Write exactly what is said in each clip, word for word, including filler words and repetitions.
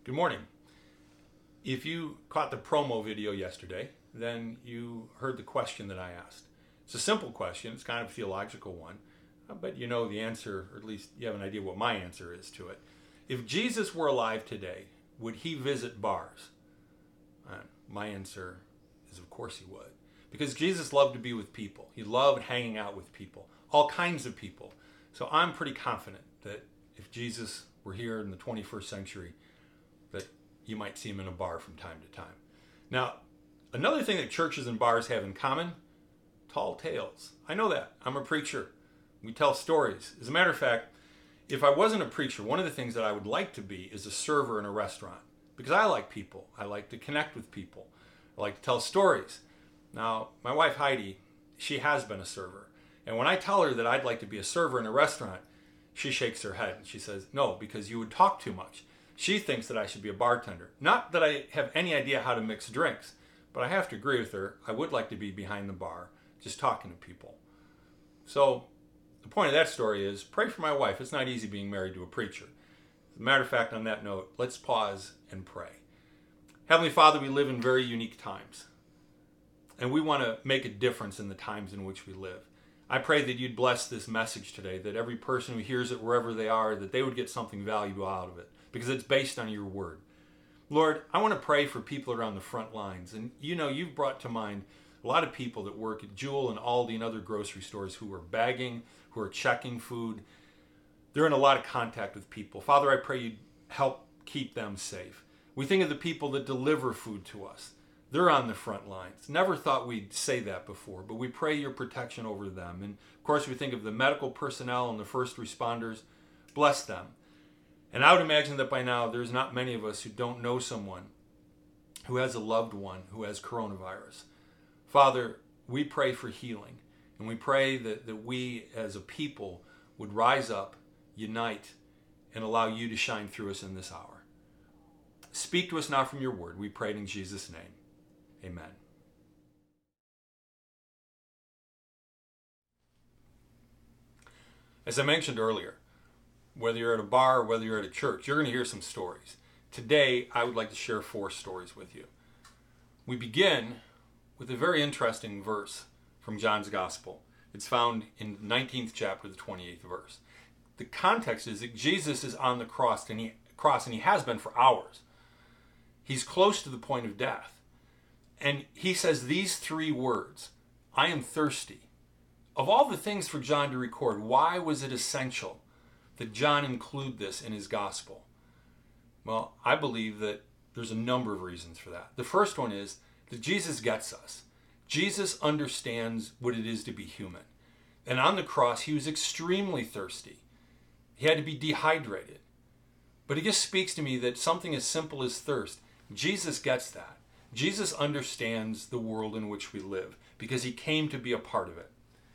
Good morning. If you caught the promo video yesterday, then you heard the question that I asked. It's a simple question. It's kind of a theological one, but you know the answer, or at least you have an idea what my answer is to it. If Jesus were alive today, would he visit bars? Uh, my answer is of course he would. Because Jesus loved to be with people. He loved hanging out with people, all kinds of people. So I'm pretty confident that if Jesus were here in the twenty-first century, that you might see him in a bar from time to time. Now, another thing that churches and bars have in common, tall tales. I know that. I'm a preacher. We tell stories. As a matter of fact, if I wasn't a preacher, one of the things that I would like to be is a server in a restaurant. Because I like people. I like to connect with people. I like to tell stories. Now, my wife Heidi, she has been a server. And when I tell her that I'd like to be a server in a restaurant, she shakes her head and she says, no, because you would talk too much. She thinks that I should be a bartender. Not that I have any idea how to mix drinks, but I have to agree with her. I would like to be behind the bar, just talking to people. So the point of that story is, pray for my wife. It's not easy being married to a preacher. As a matter of fact, on that note, let's pause and pray. Heavenly Father, we live in very unique times, and we want to make a difference in the times in which we live. I pray that you'd bless this message today, that every person who hears it wherever they are, that they would get something valuable out of it, because it's based on your word. Lord, I want to pray for people around the front lines. And you know, you've brought to mind a lot of people that work at Jewel and Aldi and other grocery stores who are bagging, who are checking food. They're in a lot of contact with people. Father, I pray you'd help keep them safe. We think of the people that deliver food to us. They're on the front lines. Never thought we'd say that before, but we pray your protection over them. And of course, we think of the medical personnel and the first responders. Bless them. And I would imagine that by now there's not many of us who don't know someone who has a loved one who has coronavirus. Father, we pray for healing. And we pray that, that we as a people would rise up, unite, and allow you to shine through us in this hour. Speak to us now from your word. We pray in Jesus' name. Amen. As I mentioned earlier, whether you're at a bar or whether you're at a church, you're going to hear some stories. Today, I would like to share four stories with you. We begin with a very interesting verse from John's Gospel. It's found in the nineteenth chapter, the twenty-eighth verse. The context is that Jesus is on the cross, and he, cross, and he has been for hours. He's close to the point of death. And he says these three words, I am thirsty. Of all the things for John to record, why was it essential that John include this in his gospel? Well, I believe that there's a number of reasons for that. The first one is that Jesus gets us. Jesus understands what it is to be human. And on the cross, he was extremely thirsty. He had to be dehydrated. But it just speaks to me that something as simple as thirst, Jesus gets that. Jesus understands the world in which we live because he came to be a part of it.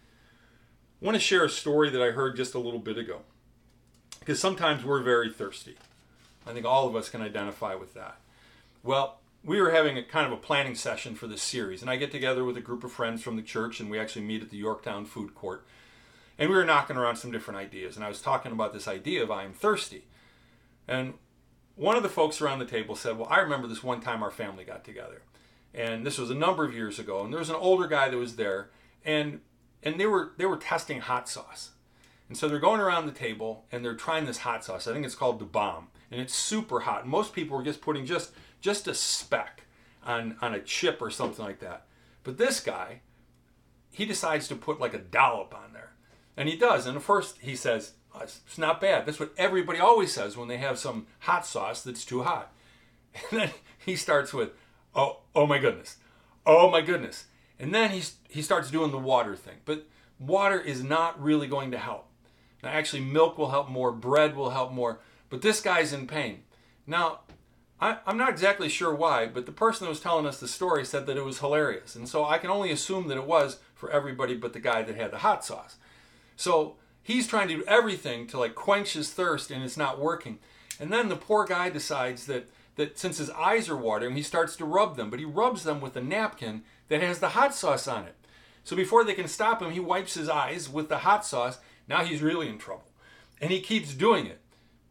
I want to share a story that I heard just a little bit ago, because sometimes we're very thirsty. I think all of us can identify with that. Well, we were having a kind of a planning session for this series, and I get together with a group of friends from the church, and we actually meet at the Yorktown Food Court, and we were knocking around some different ideas, and I was talking about this idea of I am thirsty. And one of the folks around the table said, well, I remember this one time our family got together, and this was a number of years ago, and there was an older guy that was there, and and they were they were testing hot sauce. And so they're going around the table and they're trying this hot sauce. I think it's called the Bomb. And it's super hot. And most people were just putting just, just a speck on, on a chip or something like that. But this guy, he decides to put like a dollop on there. And he does. And at first he says, oh, it's not bad. That's what everybody always says when they have some hot sauce that's too hot. And then he starts with, oh, oh my goodness. Oh my goodness. And then he's, he starts doing the water thing. But water is not really going to help. Now, actually, milk will help more, bread will help more, but this guy's in pain. Now, I, I'm not exactly sure why, but the person that was telling us the story said that it was hilarious. And so I can only assume that it was for everybody but the guy that had the hot sauce. So he's trying to do everything to like quench his thirst, and it's not working. And then the poor guy decides that, that since his eyes are watering, he starts to rub them, but he rubs them with a napkin that has the hot sauce on it. So before they can stop him, he wipes his eyes with the hot sauce. Now he's really in trouble. And he keeps doing it.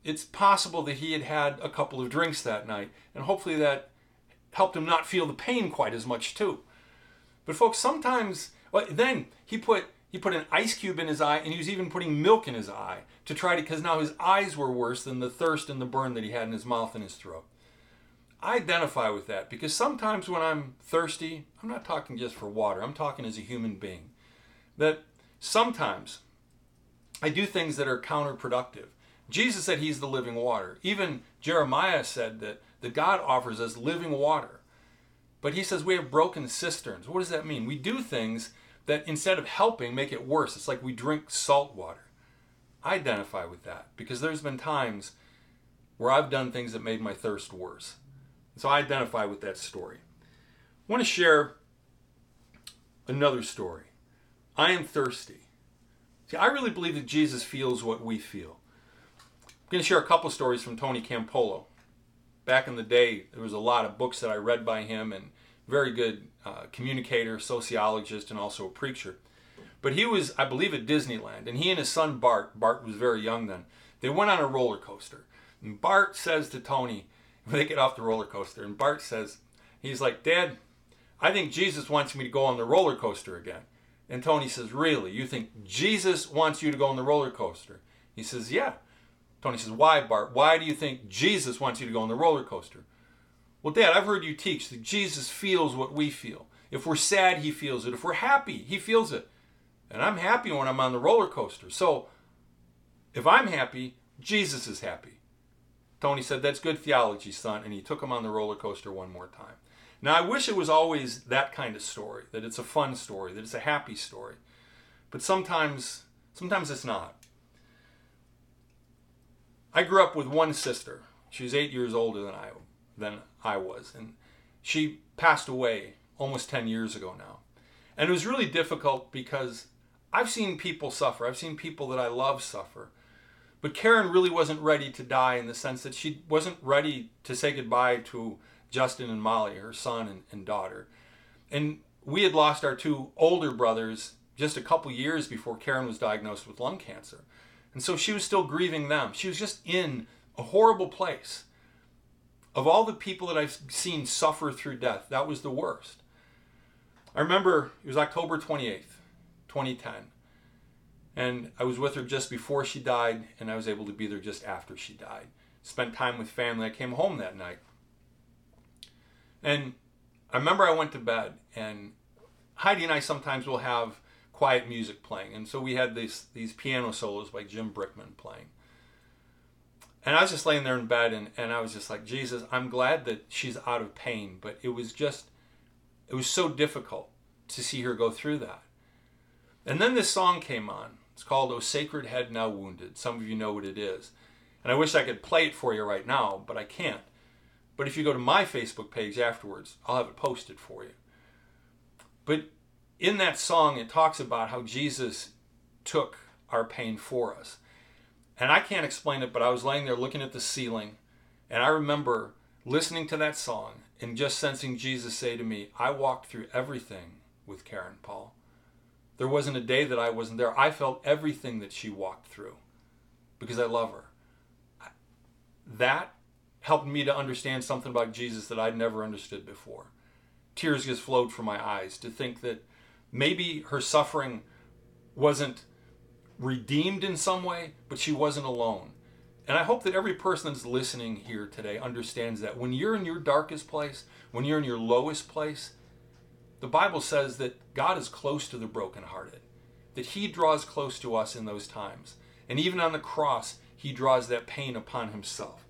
it's possible that he had had a couple of drinks that night, and hopefully that helped him not feel the pain quite as much too. But folks, sometimes, well, then he put he put an ice cube in his eye, and he was even putting milk in his eye to try to, because now his eyes were worse than the thirst and the burn that he had in his mouth and his throat. I identify with that because sometimes when I'm thirsty, I'm not talking just for water, I'm talking as a human being, that sometimes I do things that are counterproductive. Jesus said he's the living water. Even Jeremiah said that, that God offers us living water. But he says we have broken cisterns. What does that mean? We do things that instead of helping make it worse. It's like we drink salt water. I identify with that because there's been times where I've done things that made my thirst worse. So I identify with that story. I want to share another story. I am thirsty. See, I really believe that Jesus feels what we feel. I'm going to share a couple stories from Tony Campolo. Back in the day, there was a lot of books that I read by him, and very good uh, communicator, sociologist, and also a preacher. But he was, I believe, at Disneyland, and he and his son Bart, Bart was very young then, they went on a roller coaster. And Bart says to Tony, when they get off the roller coaster, and Bart says, he's like, Dad, I think Jesus wants me to go on the roller coaster again. And Tony says, really? You think Jesus wants you to go on the roller coaster? He says, yeah. Tony says, why, Bart? Why do you think Jesus wants you to go on the roller coaster? Well, Dad, I've heard you teach that Jesus feels what we feel. If we're sad, he feels it. If we're happy, he feels it. And I'm happy when I'm on the roller coaster. So if I'm happy, Jesus is happy. Tony said, that's good theology, son. And he took him on the roller coaster one more time. Now, I wish it was always that kind of story, that it's a fun story, that it's a happy story. But sometimes, sometimes it's not. I grew up with one sister. She was eight years older than I, than I was. And she passed away almost ten years ago now. And it was really difficult because I've seen people suffer. I've seen people that I love suffer. But Karen really wasn't ready to die in the sense that she wasn't ready to say goodbye to Justin and Molly, her son and, and daughter. And we had lost our two older brothers just a couple years before Karen was diagnosed with lung cancer. And so she was still grieving them. She was just in a horrible place. Of all the people that I've seen suffer through death, that was the worst. I remember it was October twenty-eighth, twenty ten. And I was with her just before she died, and I was able to be there just after she died. Spent time with family. I came home that night. And I remember I went to bed, and Heidi and I sometimes will have quiet music playing. And so we had these, these piano solos by Jim Brickman playing. And I was just laying there in bed, and, and I was just like, Jesus, I'm glad that she's out of pain. But it was just, it was so difficult to see her go through that. And then this song came on. It's called O Sacred Head Now Wounded. Some of you know what it is. And I wish I could play it for you right now, but I can't. But if you go to my Facebook page afterwards, I'll have it posted for you. But in that song, it talks about how Jesus took our pain for us. And I can't explain it, but I was laying there looking at the ceiling, and I remember listening to that song and just sensing Jesus say to me, I walked through everything with Karen Paul. There wasn't a day that I wasn't there. I felt everything that she walked through because I love her. That helped me to understand something about Jesus that I'd never understood before. Tears just flowed from my eyes to think that maybe her suffering wasn't redeemed in some way, but she wasn't alone. And I hope that every person that's listening here today understands that when you're in your darkest place, when you're in your lowest place, the Bible says that God is close to the brokenhearted, that he draws close to us in those times. And even on the cross, he draws that pain upon himself.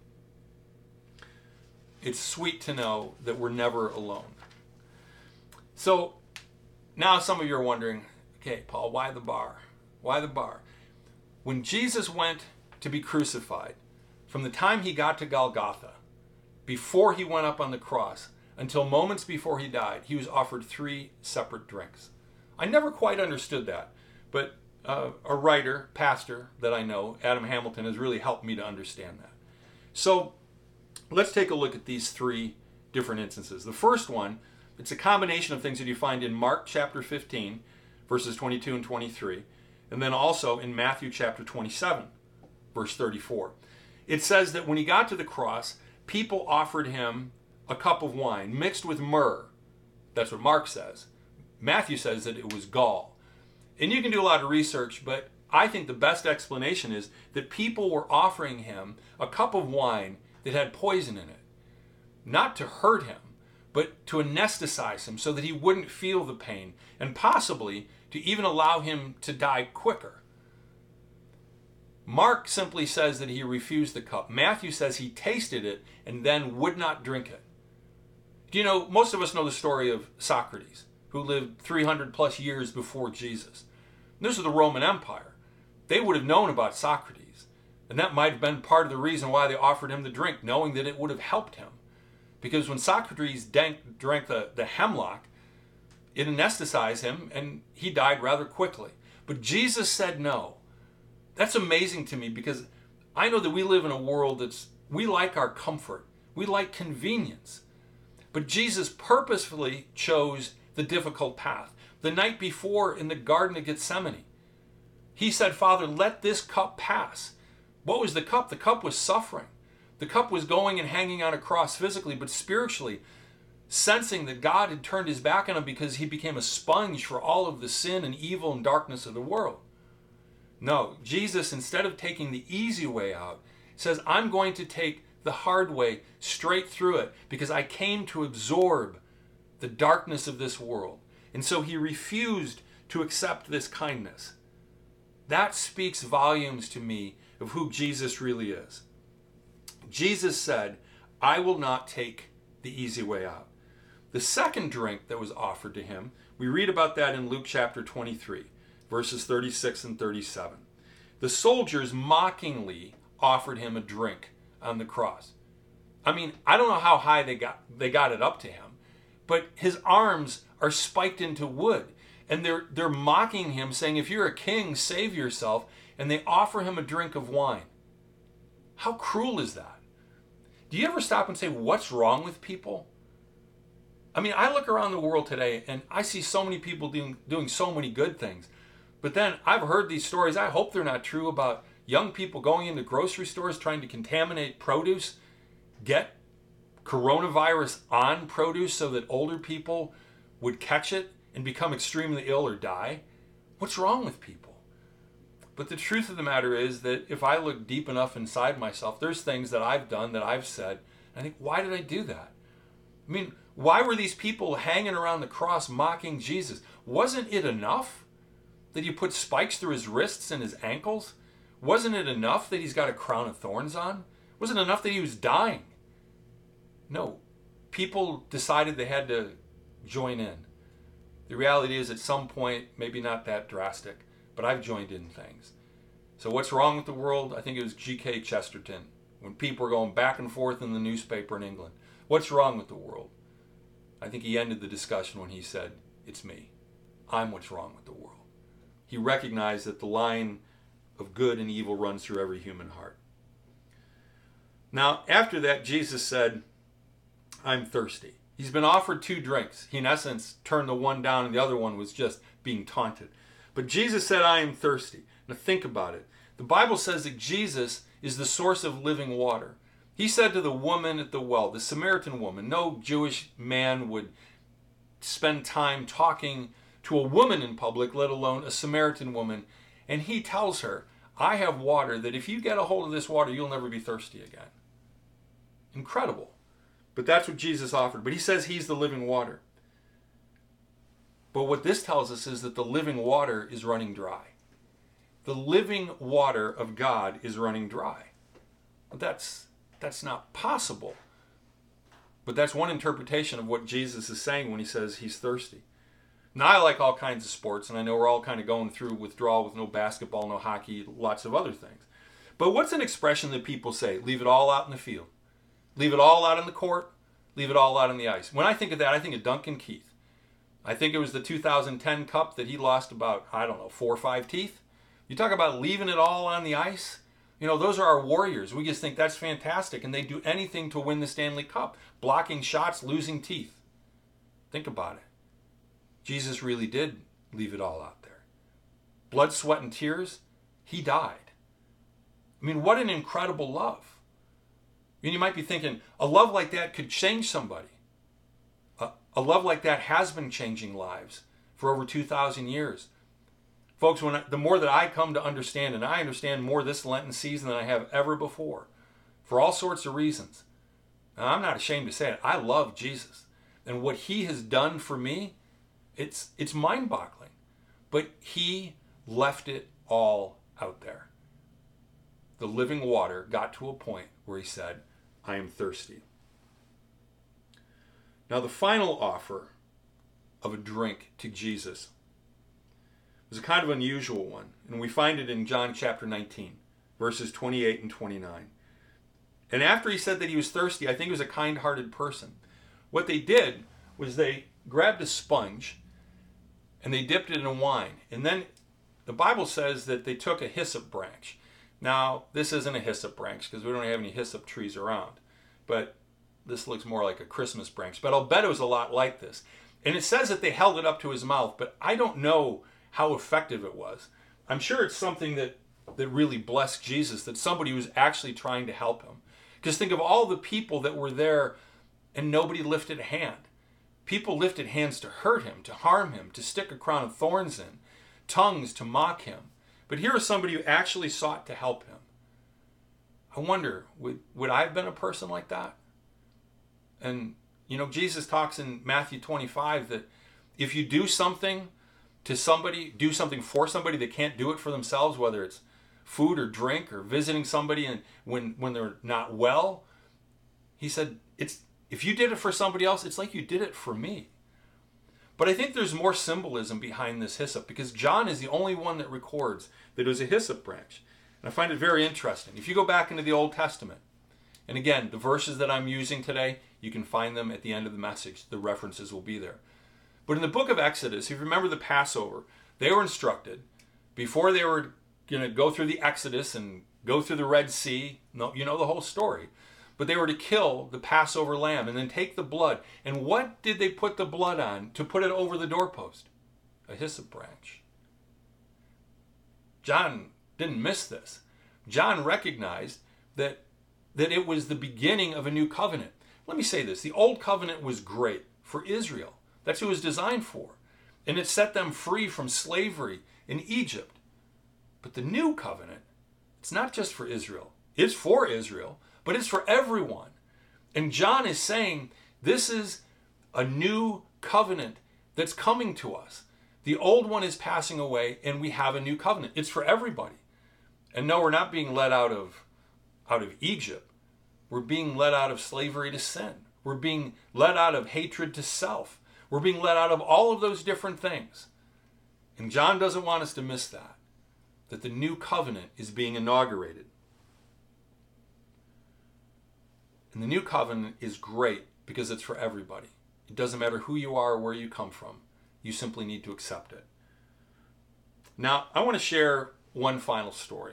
It's sweet to know that we're never alone. So now some of you are wondering, okay, Paul, why the bar? Why the bar? When Jesus went to be crucified, from the time he got to Golgotha, before he went up on the cross, until moments before he died, he was offered three separate drinks. I never quite understood that, but uh, a writer, pastor that I know, Adam Hamilton, has really helped me to understand that. So let's take a look at these three different instances. The first one, it's a combination of things that you find in Mark chapter fifteen, verses twenty-two and twenty-three, and then also in Matthew chapter twenty-seven, verse thirty-four. It says that when he got to the cross, people offered him a cup of wine mixed with myrrh. That's what Mark says. Matthew says that it was gall. And you can do a lot of research, but I think the best explanation is that people were offering him a cup of wine that had poison in it. Not to hurt him, but to anesthetize him so that he wouldn't feel the pain, and possibly to even allow him to die quicker. Mark simply says that he refused the cup. Matthew says he tasted it and then would not drink it. Do you know, most of us know the story of Socrates, who lived three hundred plus years before Jesus. This was the Roman Empire. They would have known about Socrates, and that might have been part of the reason why they offered him the drink, knowing that it would have helped him. Because when Socrates drank, drank the, the hemlock, it anesthetized him, and he died rather quickly. But Jesus said no. That's amazing to me, because I know that we live in a world that's, we like our comfort. We like convenience. But Jesus purposefully chose the difficult path. The night before in the Garden of Gethsemane, he said, Father, let this cup pass. What was the cup? The cup was suffering. The cup was going and hanging on a cross physically, but spiritually, sensing that God had turned his back on him because he became a sponge for all of the sin and evil and darkness of the world. No, Jesus, instead of taking the easy way out, says, I'm going to take the hard way straight through it because I came to absorb the darkness of this world. And so he refused to accept this kindness. That speaks volumes to me of who Jesus really is. Jesus said, I will not take the easy way out. The second drink that was offered to him, we read about that in Luke chapter twenty-three, verses thirty-six and thirty-seven. The soldiers mockingly offered him a drink on the cross. I mean, I don't know how high they got they got it up to him, but his arms are spiked into wood, and they're they're mocking him, saying, if you're a king, save yourself, and they offer him a drink of wine. How cruel is that? Do you ever stop and say, what's wrong with people? I mean, I look around the world today and I see so many people doing, doing so many good things. But then I've heard these stories, I hope they're not true, about young people going into grocery stores trying to contaminate produce, get coronavirus on produce so that older people would catch it and become extremely ill or die. What's wrong with people? But the truth of the matter is that if I look deep enough inside myself, there's things that I've done, that I've said, and I think, why did I do that? I mean, why were these people hanging around the cross mocking Jesus? Wasn't it enough that he put spikes through his wrists and his ankles? Wasn't it enough that he's got a crown of thorns on? Wasn't it enough that he was dying? No. People decided they had to join in. The reality is, at some point, maybe not that drastic, but I've joined in things. So what's wrong with the world? I think it was G K Chesterton, when people were going back and forth in the newspaper in England. What's wrong with the world? I think he ended the discussion when he said, it's me. I'm what's wrong with the world. He recognized that the line of good and evil runs through every human heart. Now, after that, Jesus said, I'm thirsty. He's been offered two drinks. He, in essence, turned the one down, and the other one was just being taunted. But Jesus said, I am thirsty. Now think about it. The Bible says that Jesus is the source of living water. He said to the woman at the well, the Samaritan woman, no Jewish man would spend time talking to a woman in public, let alone a Samaritan woman. And he tells her, I have water that if you get a hold of this water, you'll never be thirsty again. Incredible. But that's what Jesus offered. But he says he's the living water. But what this tells us is that the living water is running dry. The living water of God is running dry. But that's, that's not possible. But that's one interpretation of what Jesus is saying when he says he's thirsty. Now, I like all kinds of sports, and I know we're all kind of going through withdrawal with no basketball, no hockey, lots of other things. But what's an expression that people say? Leave it all out in the field. Leave it all out in the court. Leave it all out on the ice. When I think of that, I think of Duncan Keith. I think it was the two thousand ten Cup that he lost about, I don't know, four or five teeth. You talk about leaving it all on the ice. You know, those are our warriors. We just think that's fantastic, and they do anything to win the Stanley Cup. Blocking shots, losing teeth. Think about it. Jesus really did leave it all out there. Blood, sweat, and tears. He died. I mean, what an incredible love. And you might be thinking, a love like that could change somebody. A, a love like that has been changing lives for over two thousand years. Folks, when I, the more that I come to understand, and I understand more this Lenten season than I have ever before, for all sorts of reasons. And I'm not ashamed to say it. I love Jesus. And what he has done for me, it's it's mind-boggling. But he left it all out there. The living water got to a point where he said, I am thirsty. Now the final offer of a drink to Jesus was a kind of unusual one. And we find it in John chapter nineteen, verses twenty-eight and twenty-nine. And after he said that he was thirsty, I think he was a kind-hearted person. What they did was they grabbed a sponge and they dipped it in wine. And then the Bible says that they took a hyssop branch. Now, this isn't a hyssop branch because we don't have any hyssop trees around. But this looks more like a Christmas branch. But I'll bet it was a lot like this. And it says that they held it up to his mouth, but I don't know how effective it was. I'm sure it's something that, that really blessed Jesus, that somebody was actually trying to help him. Because think of all the people that were there and nobody lifted a hand. People lifted hands to hurt him, to harm him, to stick a crown of thorns in, tongues to mock him. But here is somebody who actually sought to help him. I wonder, would, would I have been a person like that? And, you know, Jesus talks in Matthew twenty-five that if you do something to somebody, do something for somebody that can't do it for themselves, whether it's food or drink or visiting somebody and when, when they're not well, he said, it's if you did it for somebody else, it's like you did it for me. But I think there's more symbolism behind this hyssop because John is the only one that records that it was a hyssop branch. And I find it very interesting. If you go back into the Old Testament, and again, the verses that I'm using today, you can find them at the end of the message. The references will be there. But in the book of Exodus, if you remember the Passover, they were instructed before they were going to go through the Exodus and go through the Red Sea. No, you know the whole story. But they were to kill the Passover lamb and then take the blood. And what did they put the blood on to put it over the doorpost? A hyssop branch. John didn't miss this. John recognized that, that it was the beginning of a new covenant. Let me say this. The old covenant was great for Israel. That's who it was designed for. And it set them free from slavery in Egypt. But the new covenant, it's not just for Israel. It's for Israel, but it's for everyone. And John is saying this is a new covenant that's coming to us. The old one is passing away and we have a new covenant. It's for everybody. And no, we're not being let out of, out of Egypt. We're being let out of slavery to sin. We're being let out of hatred to self. We're being let out of all of those different things. And John doesn't want us to miss that. That the new covenant is being inaugurated. And the new covenant is great because it's for everybody. It doesn't matter who you are or where you come from. You simply need to accept it. Now, I want to share one final story.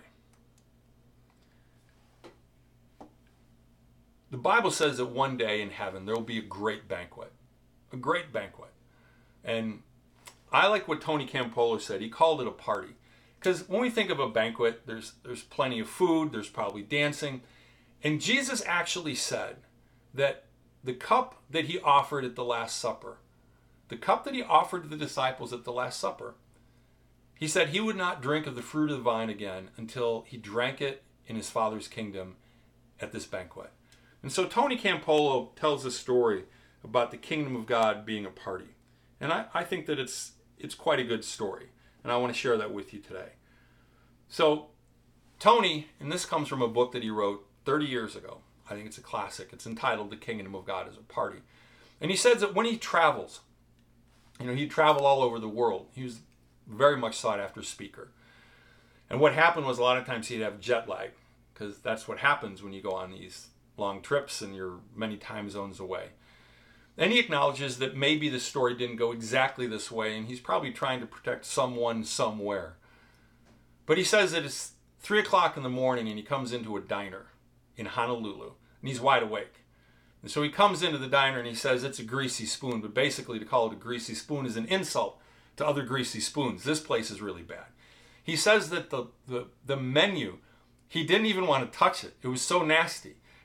The Bible says that one day in heaven there will be a great banquet. A great banquet. And I like what Tony Campolo said. He called it a party. Because when we think of a banquet, there's there's plenty of food, there's probably dancing. And Jesus actually said that the cup that he offered at the Last Supper, the cup that he offered to the disciples at the Last Supper, he said he would not drink of the fruit of the vine again until he drank it in his Father's kingdom at this banquet. And so Tony Campolo tells a story about the kingdom of God being a party. And I, I think that it's it's quite a good story. And I want to share that with you today. So Tony, and this comes from a book that he wrote thirty years ago. I think it's a classic. It's entitled The Kingdom of God as a Party. And he says that when he travels, you know, he'd travel all over the world. He was very much sought after speaker. And what happened was a lot of times he'd have jet lag, because that's what happens when you go on these long trips and you're many time zones away. And he acknowledges that maybe the story didn't go exactly this way, and he's probably trying to protect someone somewhere. But he says that it's three o'clock in the morning and he comes into a diner in Honolulu, and he's wide awake. And so he comes into the diner and he says it's a greasy spoon, but basically to call it a greasy spoon is an insult to other greasy spoons. This place is really bad. He says that the, the, the menu, he didn't even want to touch it. It was so nasty.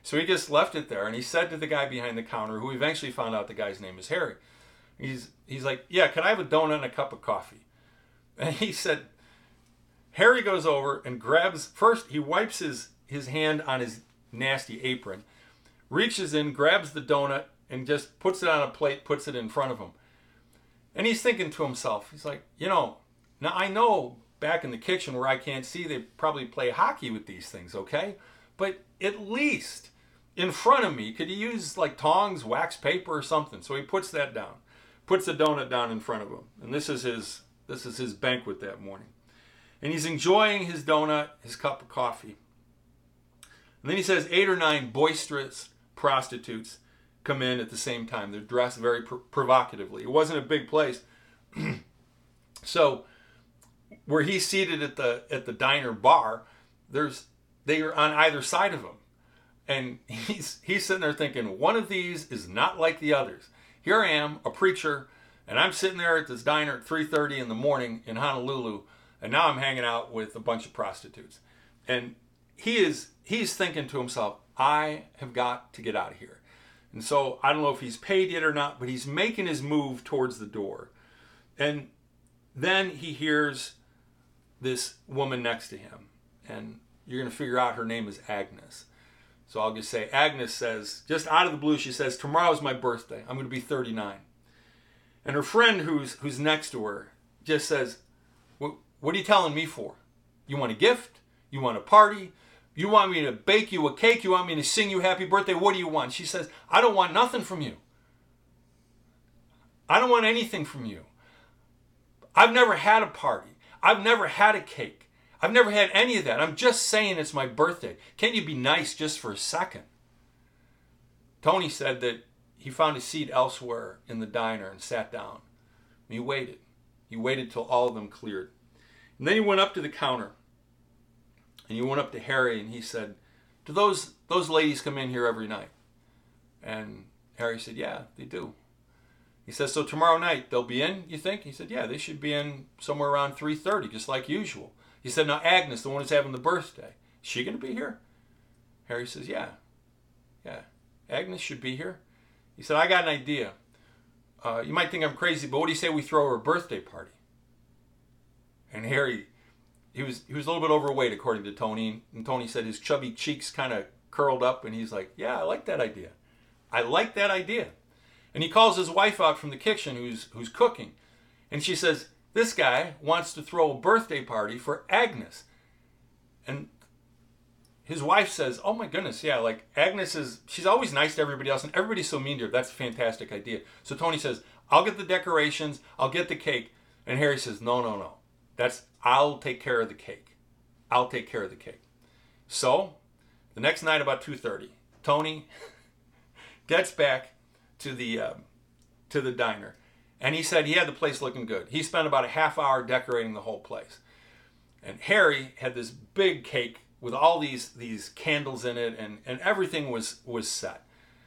So he just left it there, and he said to the guy behind the counter, who eventually found out the guy's name is Harry, he's he's like, yeah, can I have a donut and a cup of coffee? And he said, Harry goes over and grabs, first he wipes his, his hand on his nasty apron, reaches in, grabs the donut, and just puts it on a plate, puts it in front of him. And he's thinking to himself, he's like, you know, now I know back in the kitchen where I can't see, they probably play hockey with these things, okay? But at least in front of me, could he use like tongs, wax paper or something? So he puts that down, puts the donut down in front of him. And this is his, this is his banquet that morning. And he's enjoying his donut, his cup of coffee. And then he says eight or nine boisterous prostitutes come in at the same time. They're dressed very pr- provocatively. It wasn't a big place. So where he's seated at the at the diner bar, there's they are on either side of him. And he's he's sitting there thinking, one of these is not like the others. Here I am, a preacher, and I'm sitting there at this diner at three thirty in the morning in Honolulu, and now I'm hanging out with a bunch of prostitutes. And he is he's thinking to himself, I have got to get out of here. And so I don't know if he's paid yet or not, but he's making his move towards the door. And then he hears this woman next to him. And you're going to figure out her name is Agnes. So I'll just say, Agnes says, just out of the blue, she says, tomorrow's my birthday. I'm going to be thirty-nine. And her friend who's who's next to her just says, what, what are you telling me for? You want a gift? You want a party? You want me to bake you a cake? You want me to sing you happy birthday? What do you want? She says, I don't want nothing from you. I don't want anything from you. I've never had a party. I've never had a cake. I've never had any of that. I'm just saying it's my birthday. Can't you be nice just for a second? Tony said that he found a seat elsewhere in the diner and sat down. And he waited. He waited till all of them cleared. And then he went up to the counter. And he went up to Harry and he said, do those those ladies come in here every night? And Harry said, yeah, they do. He says, so tomorrow night they'll be in, you think? He said, yeah, they should be in somewhere around three thirty, just like usual. He said, now Agnes, the one who's having the birthday, is she going to be here? Harry says, yeah, yeah, Agnes should be here. He said, I got an idea. Uh, you might think I'm crazy, but what do you say we throw her a birthday party? And Harry, he was he was a little bit overweight, according to Tony. And Tony said his chubby cheeks kind of curled up, and he's like, yeah, I like that idea. I like that idea. And he calls his wife out from the kitchen who's who's cooking. And she says, this guy wants to throw a birthday party for Agnes. And his wife says, oh my goodness, yeah, like Agnes is, she's always nice to everybody else, and everybody's so mean to her. That's a fantastic idea. So Tony says, I'll get the decorations, I'll get the cake. And Harry says, no, no, no. That's, I'll take care of the cake. I'll take care of the cake. So, the next night about two thirty, Tony gets back to the um, to the diner. And he said he had the place looking good. He spent about a half hour decorating the whole place. And Harry had this big cake with all these these candles in it, and, and everything was, was set.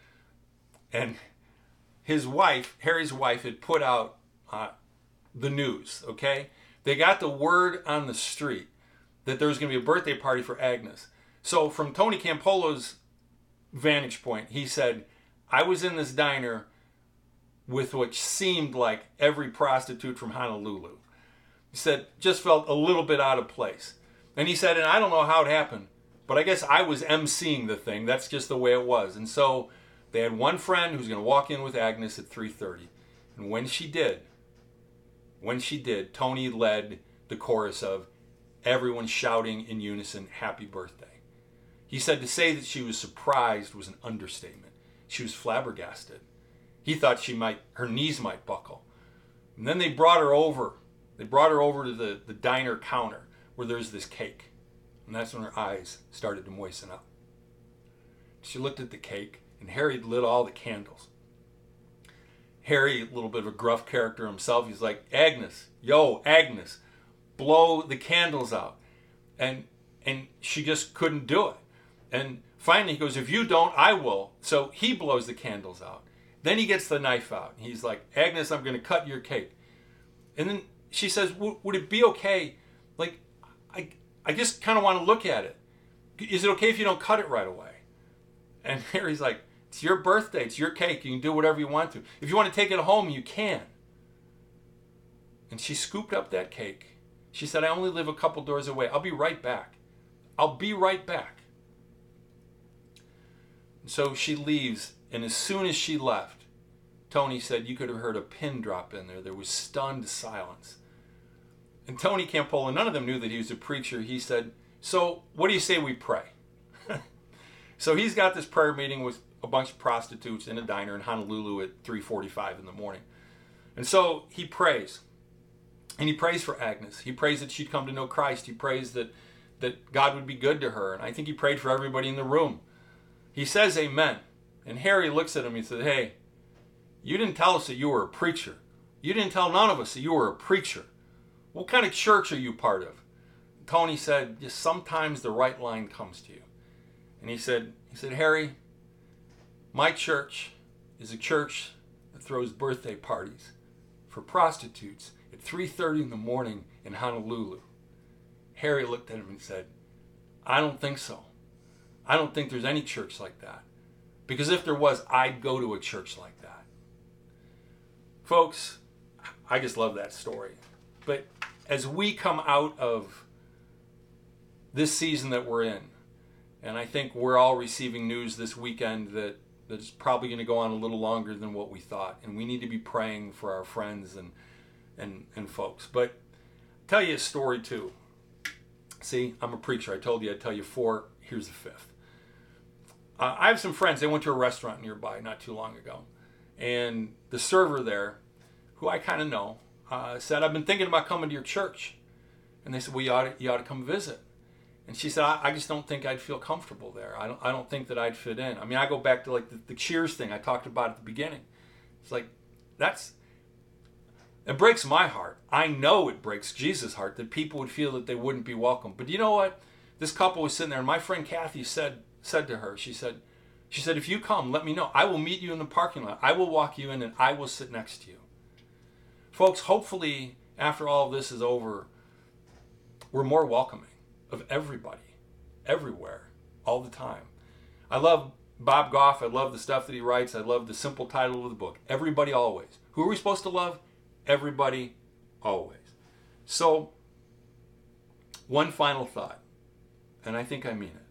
And his wife, Harry's wife, had put out uh, the news, okay? They got the word on the street that there was going to be a birthday party for Agnes. So from Tony Campolo's vantage point, he said, I was in this diner with what seemed like every prostitute from Honolulu. He said, just felt a little bit out of place. And he said, and I don't know how it happened, but I guess I was emceeing the thing. That's just the way it was. And so they had one friend who was going to walk in with Agnes at three thirty. And when she did, when she did, Tony led the chorus of everyone shouting in unison, happy birthday. He said to say that she was surprised was an understatement. She was flabbergasted. He thought she might, her knees might buckle. And then they brought her over. They brought her over to the, the diner counter where there's this cake. And that's when her eyes started to moisten up. She looked at the cake, and Harry lit all the candles. Harry, a little bit of a gruff character himself, he's like, Agnes, yo, Agnes, blow the candles out. And and she just couldn't do it. And finally he goes, if you don't, I will. So he blows the candles out. Then he gets the knife out. He's like, Agnes, I'm going to cut your cake. And then she says, would it be okay? Like, I, I just kind of want to look at it. Is it okay if you don't cut it right away? And Harry's like, it's your birthday. It's your cake. You can do whatever you want to. If you want to take it home, you can. And she scooped up that cake. She said, I only live a couple doors away. I'll be right back. I'll be right back. So she leaves, and as soon as she left, Tony said you could have heard a pin drop in there. There was stunned silence. And Tony Campolo, none of them knew that he was a preacher. He said, so what do you say we pray? So he's got this prayer meeting with a bunch of prostitutes in a diner in Honolulu at three forty-five in the morning. And so he prays. And he prays for Agnes. He prays that she'd come to know Christ. He prays that, that God would be good to her. And I think he prayed for everybody in the room. He says amen. And Harry looks at him and he said, hey, you didn't tell us that you were a preacher. You didn't tell none of us that you were a preacher. What kind of church are you part of? Tony said, just sometimes the right line comes to you. And he said, he said, Harry, my church is a church that throws birthday parties for prostitutes at three thirty in the morning in Honolulu. Harry looked at him and said, I don't think so. I don't think there's any church like that. Because if there was, I'd go to a church like that. Folks, I just love that story. But as we come out of this season that we're in, and I think we're all receiving news this weekend that, that is probably going to go on a little longer than what we thought. And we need to be praying for our friends and, and, and folks. But I'll tell you a story too. See, I'm a preacher. I told you I'd tell you four. Here's the fifth. Uh, I have some friends. They went to a restaurant nearby not too long ago. And the server there, who I kind of know, uh, said, I've been thinking about coming to your church. And they said, well, you ought to, you ought to come visit. And she said, I, I just don't think I'd feel comfortable there. I don't I don't think that I'd fit in. I mean, I go back to like the, the Cheers thing I talked about at the beginning. It's like, that's, it breaks my heart. I know it breaks Jesus' heart that people would feel that they wouldn't be welcome. But you know what? This couple was sitting there, and my friend Kathy said said to her, she said, she said, if you come, let me know. I will meet you in the parking lot. I will walk you in, and I will sit next to you. Folks, hopefully, after all of this is over, we're more welcoming of everybody, everywhere, all the time. I love Bob Goff. I love the stuff that he writes. I love the simple title of the book, Everybody Always. Who are we supposed to love? Everybody, always. So, one final thought, and I think I mean it.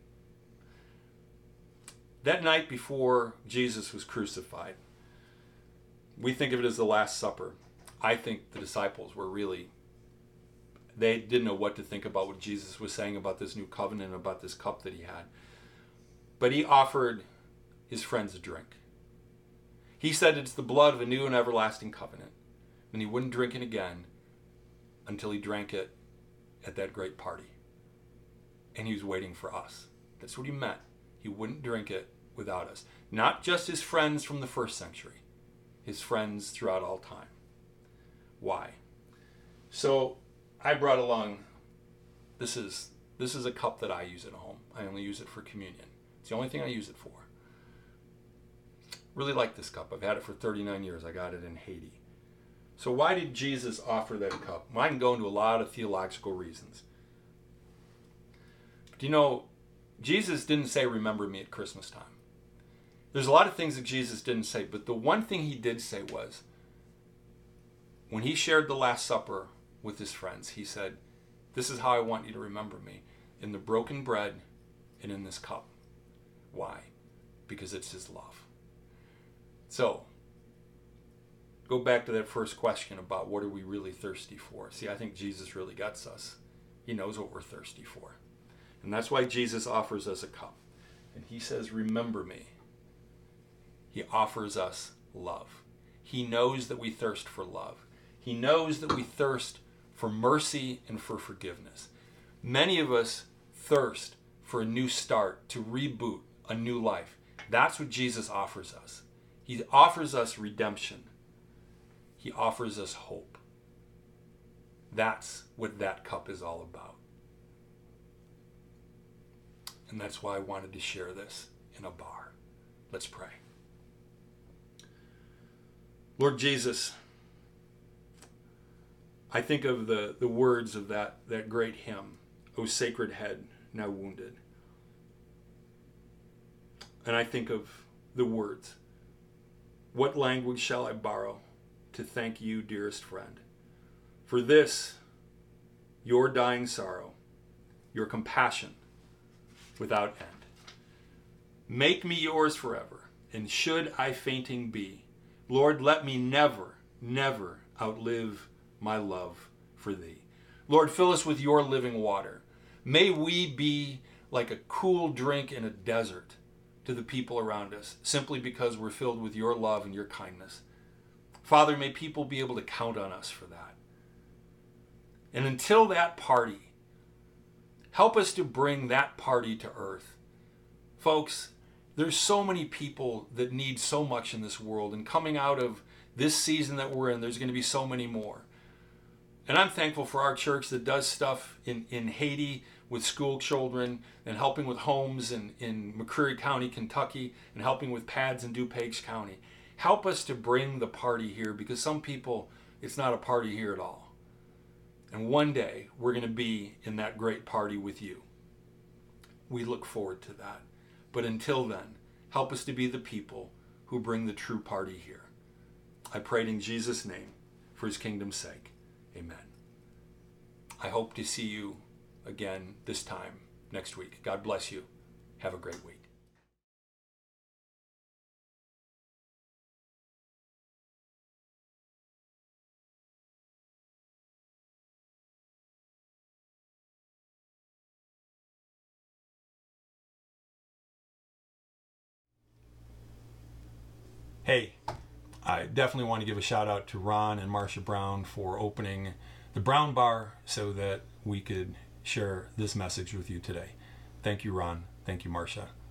That night before Jesus was crucified, we think of it as the Last Supper. I think the disciples were really, they didn't know what to think about what Jesus was saying about this new covenant, about this cup that he had. But he offered his friends a drink. He said it's the blood of a new and everlasting covenant. And he wouldn't drink it again until he drank it at that great party. And he was waiting for us. That's what he meant. He wouldn't drink it without us. Not just his friends from the first century. His friends throughout all time. Why? So I brought along, this is this is a cup that I use at home. I only use it for communion. It's the only thing I use it for. Really like this cup. I've had it for thirty-nine years. I got it in Haiti. So why did Jesus offer that cup? Well, I can go into a lot of theological reasons. But you know, Jesus didn't say, remember me at Christmas time. There's a lot of things that Jesus didn't say, but the one thing he did say was, when he shared the Last Supper with his friends, he said, this is how I want you to remember me, in the broken bread and in this cup. Why? Because it's his love. So, go back to that first question about what are we really thirsty for. See, I think Jesus really gets us. He knows what we're thirsty for. And that's why Jesus offers us a cup. And he says, remember me. He offers us love. He knows that we thirst for love. He knows that we thirst for mercy and for forgiveness. Many of us thirst for a new start, to reboot a new life. That's what Jesus offers us. He offers us redemption. He offers us hope. That's what that cup is all about. And that's why I wanted to share this in a bar. Let's pray. Lord Jesus, I think of the, the words of that, that great hymn, O sacred head, now wounded. and I think of the words, "What language shall I borrow to thank you, dearest friend, for this, your dying sorrow, your compassion without end. Make me yours forever, and should I fainting be, Lord, let me never, never outlive my love for thee." Lord, fill us with your living water. May we be like a cool drink in a desert to the people around us, simply because we're filled with your love and your kindness. Father, may people be able to count on us for that. And until that party, help us to bring that party to earth. Folks, there's so many people that need so much in this world, and coming out of this season that we're in, there's going to be so many more. And I'm thankful for our church that does stuff in, in Haiti with school children, and helping with homes in, in McCreary County, Kentucky, and helping with pads in DuPage County. Help us to bring the party here, because some people, it's not a party here at all. And one day, we're going to be in that great party with you. We look forward to that. But until then, help us to be the people who bring the true party here. I prayed in Jesus' name, for his kingdom's sake. Amen. I hope to see you again this time next week. God bless you. Have a great week. Hey, I definitely want to give a shout out to Ron and Marcia Brown for opening the Brown Bar so that we could share this message with you today. Thank you, Ron. Thank you, Marcia.